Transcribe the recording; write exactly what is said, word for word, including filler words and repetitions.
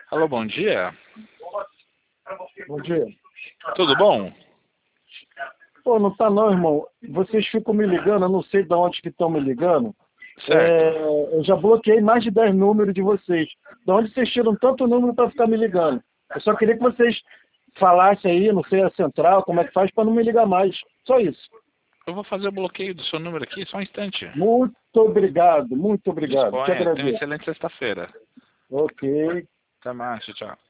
Alô, bom dia. Bom dia. Tudo bom? Pô, não tá não, irmão. Vocês ficam me ligando, eu não sei de onde que estão me ligando. É, Certo. eu já bloqueei mais de dez números de vocês. De onde vocês tiram tanto número para ficar me ligando? Eu só queria que vocês falassem aí, não sei, a central, como é que faz para não me ligar mais. Só isso. Eu vou fazer o bloqueio do seu número aqui, só um instante. Muito obrigado, muito obrigado. Te Disponha. Tenha uma agradeço. excelente sexta-feira. Ok. Até mais, tchau.